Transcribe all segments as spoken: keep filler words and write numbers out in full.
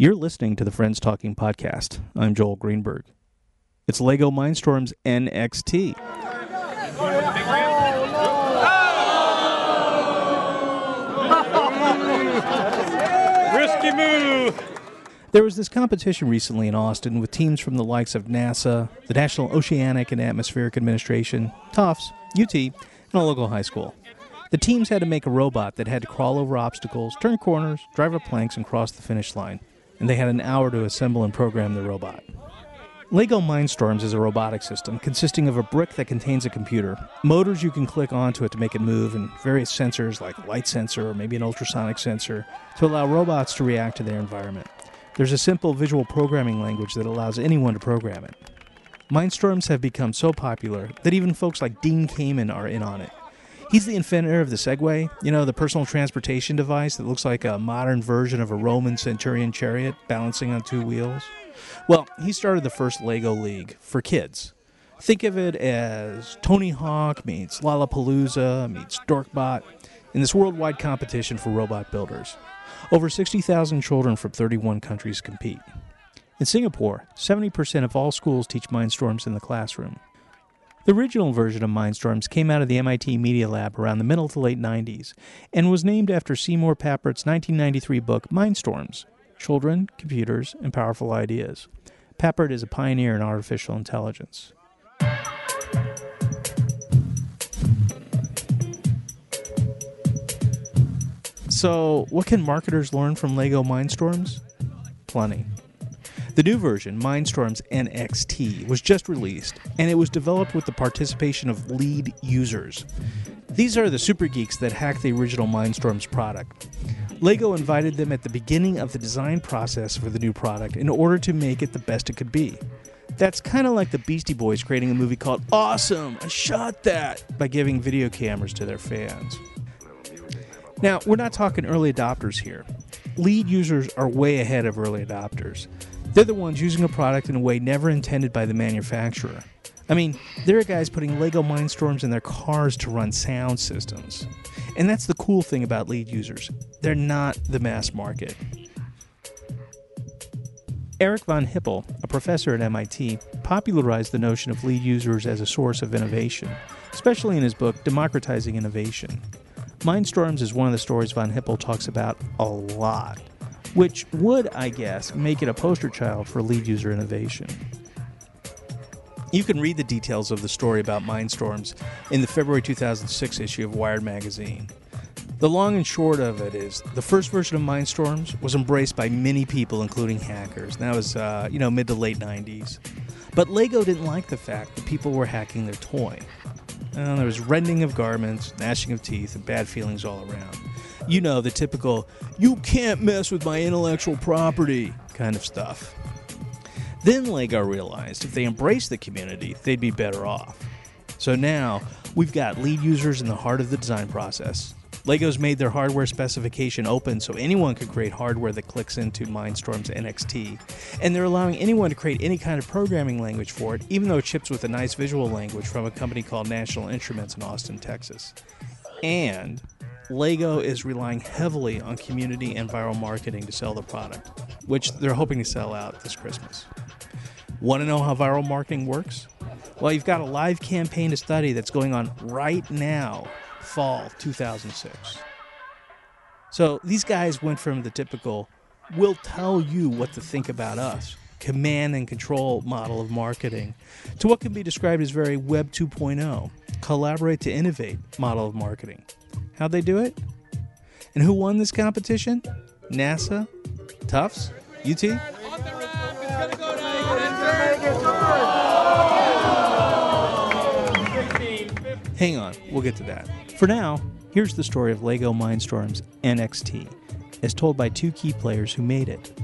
You're listening to the Friends Talking Podcast. I'm Joel Greenberg. It's LEGO Mindstorms N X T. Risky move! There was this competition recently in Austin with teams from the likes of NASA, the National Oceanic and Atmospheric Administration, Tufts, U T, and a local high school. The teams had to make a robot that had to crawl over obstacles, turn corners, drive up planks, and cross the finish line. And they had an hour to assemble and program the robot. LEGO Mindstorms is a robotic system consisting of a brick that contains a computer, motors you can click onto it to make it move, and various sensors like a light sensor or maybe an ultrasonic sensor to allow robots to react to their environment. There's a simple visual programming language that allows anyone to program it. Mindstorms have become so popular that even folks like Dean Kamen are in on it. He's the inventor of the Segway, you know, the personal transportation device that looks like a modern version of a Roman centurion chariot balancing on two wheels. Well, he started the first LEGO League for kids. Think of it as Tony Hawk meets Lollapalooza meets Dorkbot in this worldwide competition for robot builders. Over sixty thousand children from thirty-one countries compete. In Singapore, seventy percent of all schools teach Mindstorms in the classroom. The original version of Mindstorms came out of the M I T Media Lab around the middle to late nineties and was named after Seymour Papert's nineteen ninety-three book Mindstorms: Children, Computers, and Powerful Ideas. Papert is a pioneer in artificial intelligence. So, what can marketers learn from LEGO Mindstorms? Plenty. The new version, Mindstorms N X T, was just released, and it was developed with the participation of lead users. These are the super geeks that hacked the original Mindstorms product. LEGO invited them at the beginning of the design process for the new product in order to make it the best it could be. That's kind of like the Beastie Boys creating a movie called Awesome! I Shot That! By giving video cameras to their fans. Now, we're not talking early adopters here. Lead users are way ahead of early adopters. They're the ones using a product in a way never intended by the manufacturer. I mean, there are guys putting LEGO Mindstorms in their cars to run sound systems. And that's the cool thing about lead users. They're not the mass market. Eric von Hippel, a professor at M I T, popularized the notion of lead users as a source of innovation, especially in his book, Democratizing Innovation. Mindstorms is one of the stories von Hippel talks about a lot, which would, I guess, make it a poster child for lead user innovation. You can read the details of the story about Mindstorms in the February two thousand six issue of Wired magazine. The long and short of it is, the first version of Mindstorms was embraced by many people, including hackers. And that was, uh, you know, mid to late nineties. But LEGO didn't like the fact that people were hacking their toy. Uh, there was rending of garments, gnashing of teeth, and bad feelings all around. You know, the typical, you can't mess with my intellectual property kind of stuff. Then LEGO realized if they embraced the community, they'd be better off. So now, we've got lead users in the heart of the design process. LEGO's made their hardware specification open so anyone can create hardware that clicks into Mindstorms N X T. And they're allowing anyone to create any kind of programming language for it, even though it ships with a nice visual language from a company called National Instruments in Austin, Texas. And LEGO is relying heavily on community and viral marketing to sell the product, which they're hoping to sell out this Christmas. Want to know how viral marketing works? Well, you've got a live campaign to study that's going on right now, fall two thousand six. So these guys went from the typical, we'll tell you what to think about us, command and control model of marketing, to what can be described as very Web two point oh, collaborate to innovate model of marketing. How'd they do it? And who won this competition? NASA? Tufts? U T? Hang on, we'll get to that. For now, here's the story of LEGO Mindstorms N X T, as told by two key players who made it.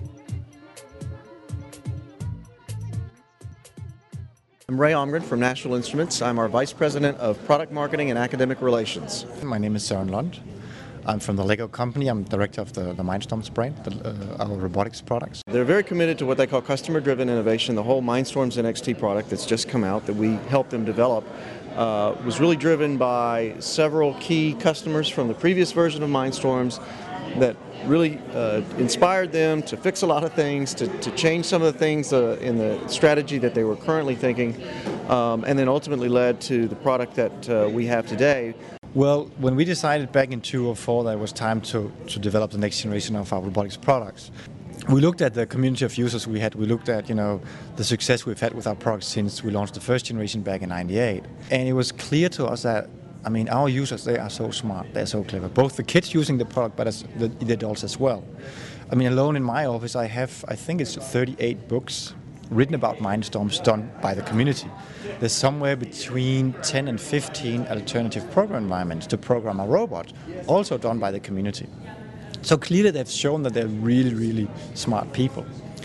I'm Ray Omgren from National Instruments. I'm our Vice President of Product Marketing and Academic Relations. My name is Søren Lund. I'm from the LEGO company. I'm director of the, the Mindstorms brand, the, uh, our robotics products. They're very committed to what they call customer-driven innovation. The whole Mindstorms N X T product that's just come out that we helped them develop uh, was really driven by several key customers from the previous version of Mindstorms that really uh, inspired them to fix a lot of things, to, to change some of the things uh, in the strategy that they were currently thinking, um, and then ultimately led to the product that uh, we have today. Well, when we decided back in two thousand four that it was time to, to develop the next generation of our robotics products, we looked at the community of users we had. We looked at, you know, the success we've had with our products since we launched the first generation back in ninety-eight. And it was clear to us that, I mean, our users, they are so smart, they're so clever. Both the kids using the product, but as the, the adults as well. I mean, alone in my office, I have, I think it's thirty-eight books written about Mindstorms done by the community. There's somewhere between ten and fifteen alternative program environments to program a robot, also done by the community. So clearly they've shown that they're really, really smart people.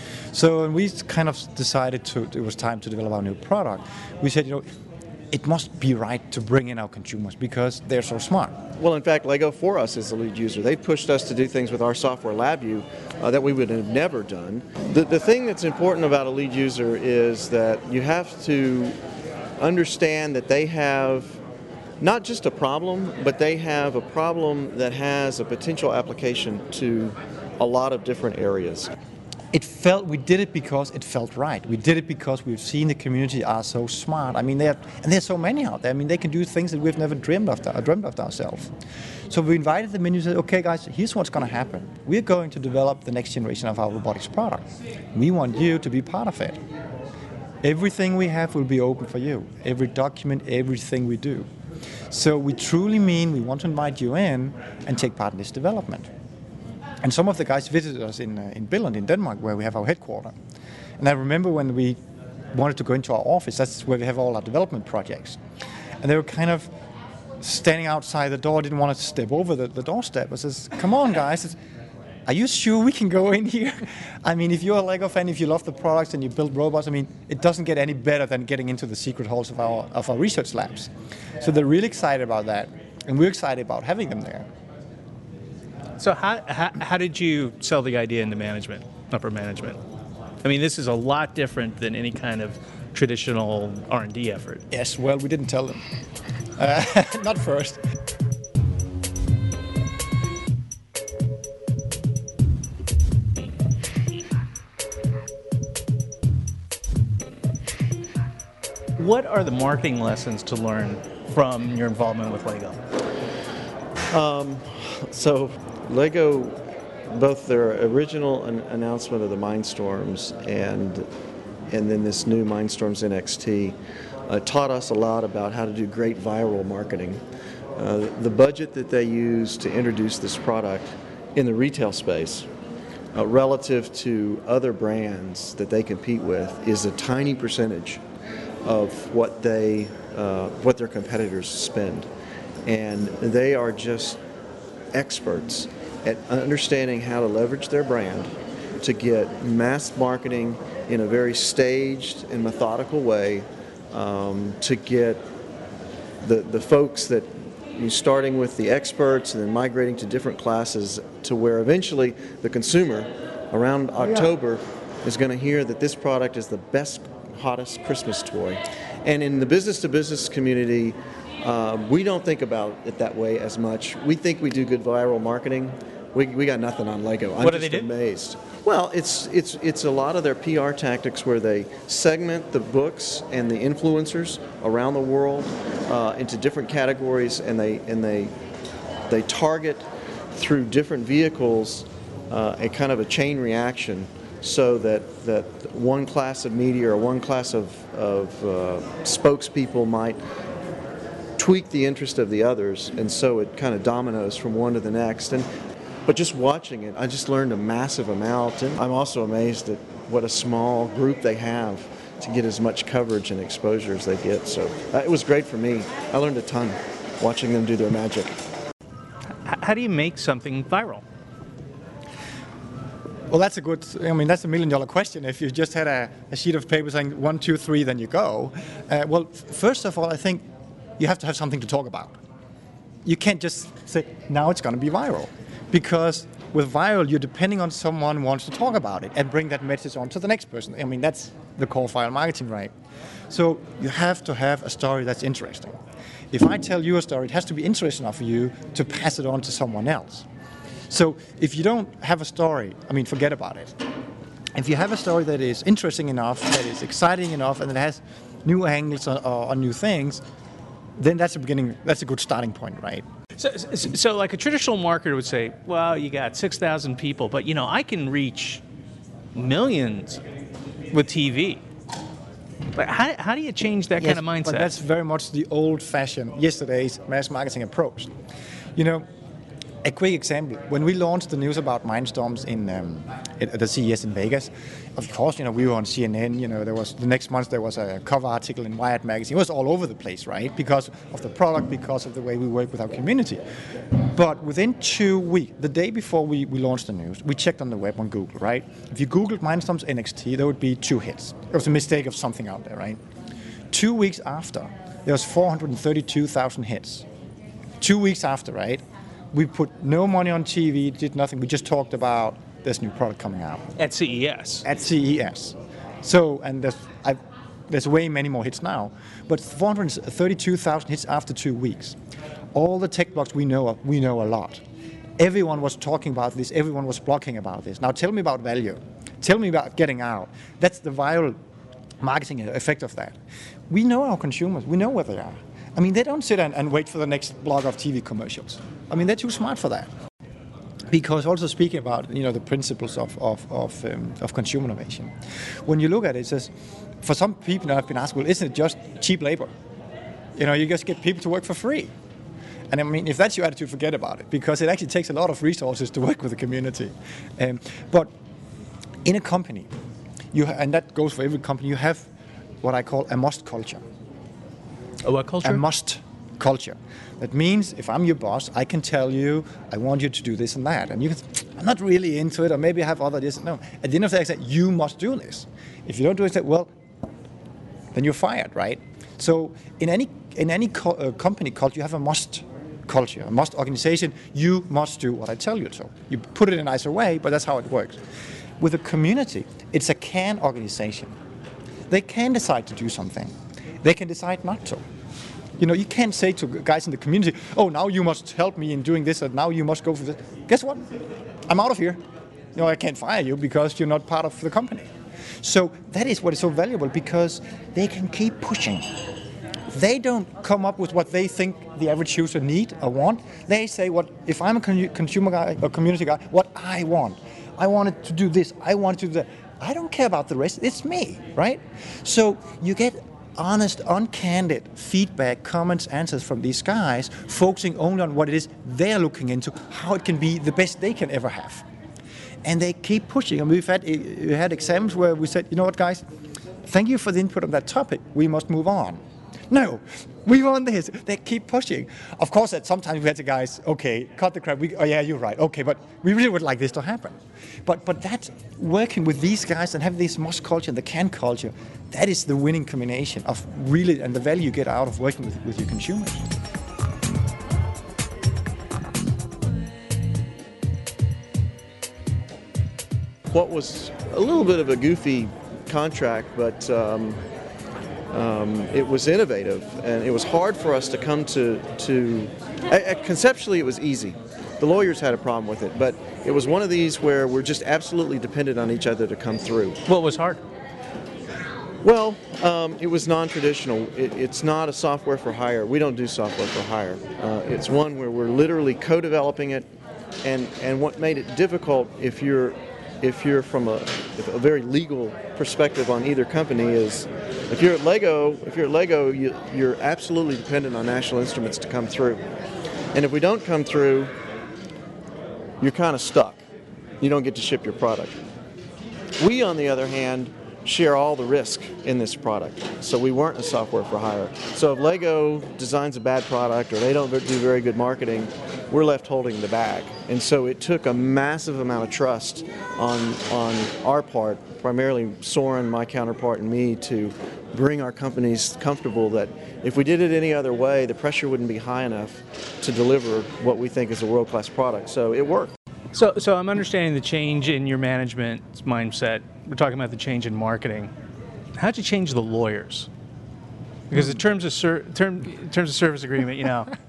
So when we kind of decided to, it was time to develop our new product, we said, you know, it must be right to bring in our consumers because they're so smart. Well, in fact, Lego for us is the lead user. They pushed us to do things with our software LabVIEW uh, that we would have never done. The, the thing that's important about a lead user is that you have to understand that they have not just a problem, but they have a problem that has a potential application to a lot of different areas. It felt, we did it because it felt right. We did it because we've seen the community are so smart. I mean, they have, and there's so many out there. I mean, they can do things that we've never dreamed of, dreamed of ourselves. So we invited them in and said, okay guys, here's what's going to happen. We're going to develop the next generation of our robotics product. We want you to be part of it. Everything we have will be open for you. Every document, everything we do. So we truly mean we want to invite you in and take part in this development. And some of the guys visited us in, uh, in Billund in Denmark, where we have our headquarters. And I remember when we wanted to go into our office, that's where we have all our development projects. And they were kind of standing outside the door, didn't want to step over the, the doorstep. I says, come on guys, it's, are you sure we can go in here? I mean, if you're a Lego fan, if you love the products and you build robots, I mean, it doesn't get any better than getting into the secret halls of our, of our research labs. So they're really excited about that, and we're excited about having them there. So how, how, how did you sell the idea into management, upper management? I mean, this is a lot different than any kind of traditional R and D effort. Yes, well, we didn't tell them. Uh, not first. What are the marketing lessons to learn from your involvement with Lego? Um, so Lego, both their original an- announcement of the Mindstorms and and then this new Mindstorms N X T uh, taught us a lot about how to do great viral marketing. Uh, the budget that they use to introduce this product in the retail space uh, relative to other brands that they compete with is a tiny percentage of what they uh, what their competitors spend, and they are just experts at understanding how to leverage their brand to get mass marketing in a very staged and methodical way, um, to get the the folks that you starting with the experts and then migrating to different classes to where eventually the consumer around October is going to hear that this product is the best, hottest Christmas toy. And in the business-to-business community, uh, we don't think about it that way as much. We think we do good viral marketing. We, we got nothing on Lego. I'm What do just they do? amazed. Well, it's it's it's a lot of their P R tactics where they segment the books and the influencers around the world uh, into different categories, and they and they they target through different vehicles uh, a kind of a chain reaction, so that that one class of media or one class of of uh, spokespeople might tweak the interest of the others, and so it kind of dominoes from one to the next. And but just watching it, I just learned a massive amount, and I'm also amazed at what a small group they have to get as much coverage and exposure as they get. So uh, it was great for me. I learned a ton watching them do their magic. H- how do you make something viral? Well, that's a good, I mean, that's a million dollar question. If you just had a, a sheet of paper saying one, two, three, then you go. Uh, well, f- first of all, I think you have to have something to talk about. You can't just say, now it's going to be viral. Because with viral, you're depending on someone who wants to talk about it and bring that message on to the next person. I mean, that's the core viral marketing, right? So you have to have a story that's interesting. If I tell you a story, it has to be interesting enough for you to pass it on to someone else. So if you don't have a story, I mean, forget about it. If you have a story that is interesting enough, that is exciting enough, and that has new angles or, or new things, then that's a beginning. That's a good starting point, right? So, so, so like a traditional marketer would say, well, you got six thousand people, but, you know, I can reach millions with T V. But how, how do you change that Yes, kind of mindset? But that's very much the old-fashioned, yesterday's mass marketing approach. You know, a quick example, when we launched the news about Mindstorms in um, at the C E S in Vegas, of course, you know, we were on C N N, you know, there was, the next month there was a cover article in Wired magazine. It was all over the place, right? Because of the product, because of the way we work with our community. But within two weeks, the day before we, we launched the news, we checked on the web on Google, right? If you Googled Mindstorms N X T, there would be two hits. It was a mistake of something out there, right? Two weeks after, there was four hundred thirty-two thousand hits. Two weeks after, right? We put no money on T V, did nothing. We just talked about this new product coming out. At C E S. At C E S. So, and there's, I've, there's way many more hits now, but four hundred thirty-two thousand hits after two weeks. All the tech blogs we know of, we know a lot. Everyone was talking about this, everyone was blogging about this. Now tell me about value. Tell me about getting out. That's the viral marketing effect of that. We know our consumers, we know where they are. I mean, they don't sit and, and wait for the next block of T V commercials. I mean, they're too smart for that. Because also speaking about, you know, the principles of of of, um, of consumer innovation, when you look at it, it says, for some people I've been asked, well, isn't it just cheap labor? You know, you just get people to work for free. And I mean, if that's your attitude, forget about it, because it actually takes a lot of resources to work with the community. Um, but in a company, you ha- and that goes for every company, you have what I call a must culture. A what culture? A must culture. That means if I'm your boss, I can tell you, I want you to do this and that. And you can say, I'm not really into it, or maybe I have other this. No. At the end of the day, I say, you must do this. If you don't do it, I say, well, then you're fired, right? So in any in any co- uh, company culture, you have a must culture, a must organization. You must do what I tell you to. You put it in a nicer way, but that's how it works. With a community, it's a can organization. They can decide to do something. They can decide not to. You know, you can't say to guys in the community, oh, now you must help me in doing this, and now you must go for this. Guess what? I'm out of here. You know, I can't fire you because you're not part of the company. So that is what is so valuable, because they can keep pushing. They don't come up with what they think the average user need or want. They say, what if I'm a con- consumer guy or community guy, what I want. I wanted to do this. I want to do that. I don't care about the rest. It's me, right? So you get honest, uncandid feedback, comments, answers from these guys, focusing only on what it is they're looking into, how it can be the best they can ever have. And they keep pushing. And we've had, we had examples where we said, you know what, guys, thank you for the input on that topic. We must move on. No, we want this. They keep pushing. Of course, that sometimes we had the guys, okay, cut the crap. We, oh, yeah, you're right. Okay, but we really would like this to happen. But but that working with these guys and having this must culture and the can culture, that is the winning combination of really, and the value you get out of working with, with your consumers. What was a little bit of a goofy contract, but um, um, it was innovative, and it was hard for us to come to, to uh, conceptually it was easy. The lawyers had a problem with it, but it was one of these where we're just absolutely dependent on each other to come through. What was hard? Well, um, it was non-traditional. It, it's not a software for hire. We don't do software for hire. Uh, it's one where we're literally co-developing it, and, and what made it difficult, if you're if you're from a, a very legal perspective on either company, is if you're at Lego, if you're at Lego, you, you're absolutely dependent on National Instruments to come through. And if we don't come through, you're kind of stuck. You don't get to ship your product. We, on the other hand, share all the risk in this product. So we weren't a software for hire. So if Lego designs a bad product or they don't do very good marketing, we're left holding the bag. And so it took a massive amount of trust on on our part, primarily Soren, my counterpart, and me, to bring our companies comfortable that if we did it any other way, the pressure wouldn't be high enough to deliver what we think is a world-class product. So it worked. So, so I'm understanding the change in your management mindset. We're talking about the change in marketing. How'd you change the lawyers? Because in terms of ser- term, in terms of service agreement, you know,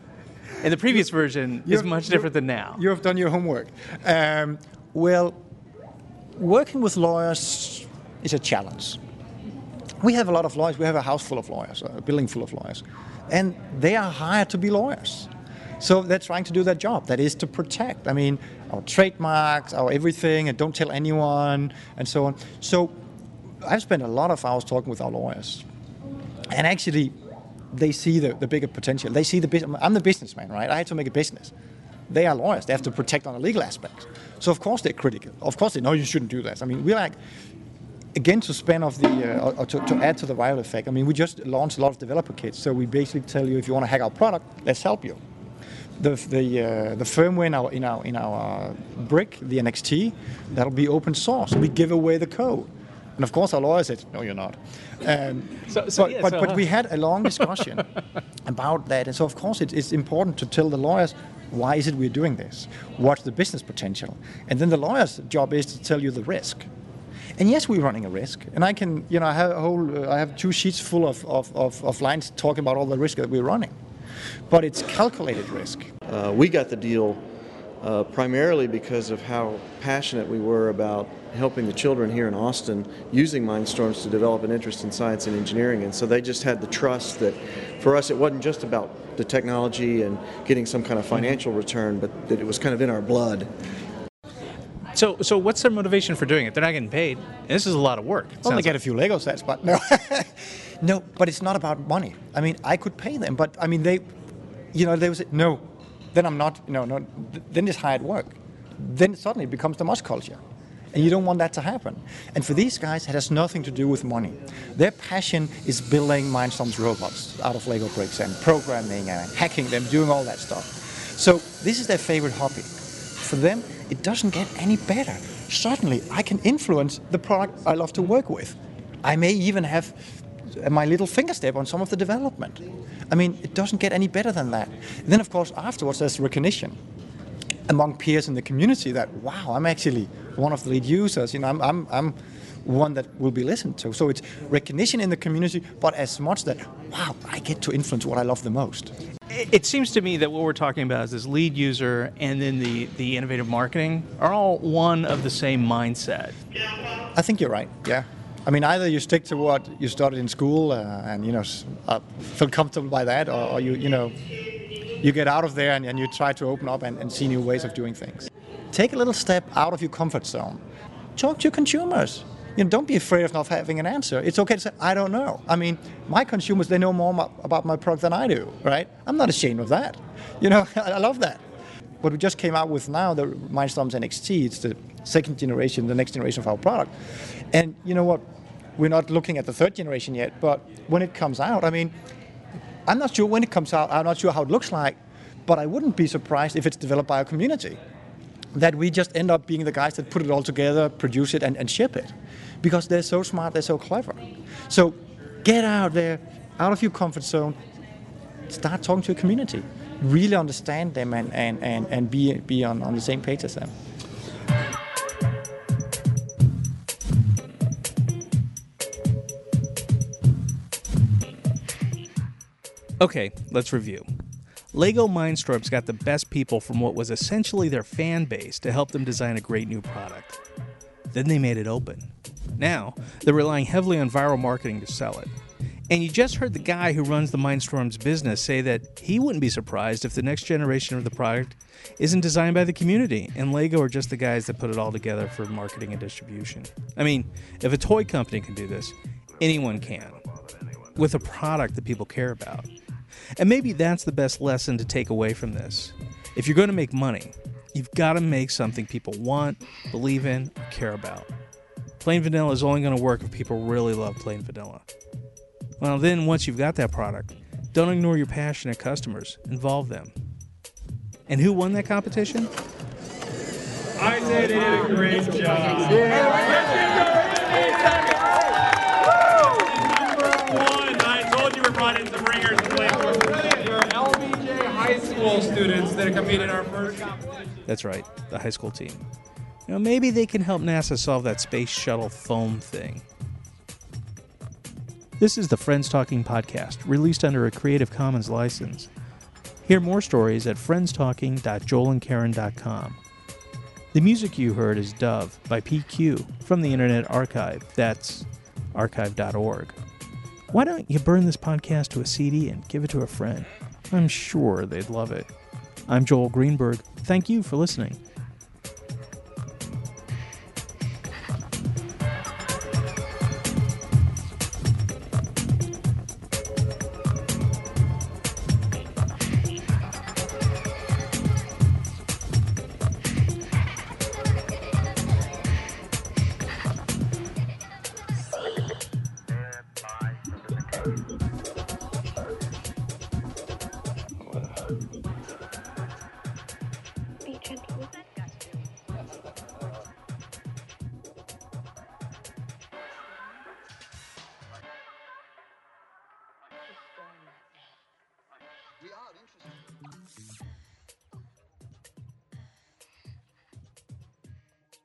And the previous version is much different than now. You have done your homework. Um, well, working with lawyers is a challenge. We have a lot of lawyers. We have a house full of lawyers, a building full of lawyers. And they are hired to be lawyers. So they're trying to do their job. That is to protect, I mean, our trademarks, our everything, and don't tell anyone, and so on. So I've spent a lot of hours talking with our lawyers. And actually, they see the, the bigger potential. They see the business. I'm the businessman, right? I have to make a business. They are lawyers. They have to protect on the legal aspects. So of course they're critical. Of course they know you shouldn't do that. I mean, we're like, again, to spin off the, uh, or to, to add to the viral effect. I mean, we just launched a lot of developer kits. So we basically tell you, if you want to hack our product, let's help you. The the uh, the firmware in our in our in our brick, the N X T, that'll be open source. We give away the code. And of course, our lawyer said, "No, you're not." Um, so, so, but yeah, but, so, but huh? we had a long discussion about that, and so of course it, it's important to tell the lawyers why is it we're doing this, what's the business potential, and then the lawyer's job is to tell you the risk. And yes, we're running a risk, and I can, you know, I have a whole, uh, I have two sheets full of, of, of, of lines talking about all the risk that we're running, but it's calculated risk. Uh, we got the deal uh, primarily because of how passionate we were about helping the children here in Austin using Mindstorms to develop an interest in science and engineering. And so they just had the trust that for us it wasn't just about the technology and getting some kind of financial return, but that it was kind of in our blood. So, so what's their motivation for doing it? They're not getting paid. And this is a lot of work. Well, they get a few Lego sets, but no. No, but it's not about money. I mean, I could pay them, but I mean, they, you know, they would say, no, then I'm not, you know, no, then it's hard work. Then suddenly it becomes the must culture. And you don't want that to happen. And for these guys, it has nothing to do with money. Their passion is building Mindstorms robots out of Lego bricks and programming and hacking them, doing all that stuff. So this is their favorite hobby. For them, it doesn't get any better. Suddenly, I can influence the product I love to work with. I may even have my little finger step on some of the development. I mean, it doesn't get any better than that. And then, of course, afterwards, there's recognition among peers in the community that, wow, I'm actually one of the lead users. You know, I'm, I'm, I'm one that will be listened to. So it's recognition in the community, but as much that, wow, I get to influence what I love the most. It seems to me that what we're talking about is this lead user and then the, the innovative marketing are all one of the same mindset. I think you're right, yeah. I mean, either you stick to what you started in school uh, and, you know, uh, feel comfortable by that, or, or you, you know, you get out of there and, and you try to open up and, and see new ways of doing things. Take a little step out of your comfort zone. Talk to your consumers. You know, don't be afraid of not having an answer. It's okay to say, I don't know. I mean, my consumers, they know more about my product than I do, right? I'm not ashamed of that. You know, I love that. What we just came out with now, the Mindstorms N X T, it's the second generation, the next generation of our product. And you know what? We're not looking at the third generation yet, but when it comes out, I mean, I'm not sure when it comes out, I'm not sure how it looks like, but I wouldn't be surprised if it's developed by a community. That we just end up being the guys that put it all together, produce it, and, and ship it. Because they're so smart, they're so clever. So get out there, out of your comfort zone, start talking to your community. Really understand them and, and, and, and be, be on, on the same page as them. Okay, let's review. Lego Mindstorms got the best people from what was essentially their fan base to help them design a great new product. Then they made it open. Now, they're relying heavily on viral marketing to sell it. And you just heard the guy who runs the Mindstorms business say that he wouldn't be surprised if the next generation of the product isn't designed by the community, and Lego are just the guys that put it all together for marketing and distribution. I mean, if a toy company can do this, anyone can, with a product that people care about. And maybe that's the best lesson to take away from this. If you're going to make money, you've got to make something people want, believe in, or care about. Plain vanilla is only going to work if people really love plain vanilla. Well, then once you've got that product, don't ignore your passionate customers. Involve them. And who won that competition? I say they did a great job. Number one, I told you we brought in some ringers to play for. They're L B J high school students that competed in our first competition. That's right, the high school team. You know, maybe they can help NASA solve that space shuttle foam thing. This is the Friends Talking podcast, released under a Creative Commons license. Hear more stories at friends talking dot joel and karen dot com. The music you heard is Dove by P Q from the Internet Archive. That's archive dot org. Why don't you burn this podcast to a C D and give it to a friend? I'm sure they'd love it. I'm Joel Greenberg. Thank you for listening. Stand by for the